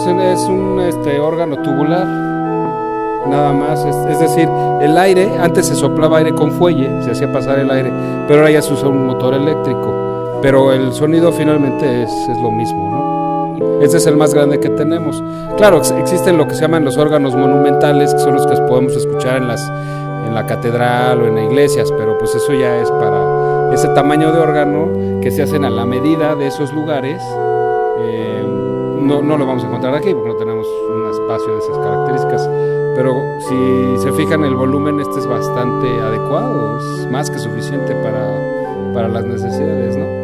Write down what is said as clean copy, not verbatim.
es un órgano tubular, nada más. Es decir, el aire, antes se soplaba aire con fuelle, se hacía pasar el aire, pero ahora ya se usa un motor eléctrico. Pero el sonido finalmente es lo mismo, ¿no? Este es el más grande que tenemos. Claro, existen lo que se llaman los órganos monumentales, que son los que podemos escuchar en la catedral o en las iglesias, pero pues eso ya es para ese tamaño de órgano que se hacen a la medida de esos lugares. No lo vamos a encontrar aquí porque no tenemos un espacio de esas características, pero si se fijan, el volumen es bastante adecuado, es más que suficiente para las necesidades, ¿no?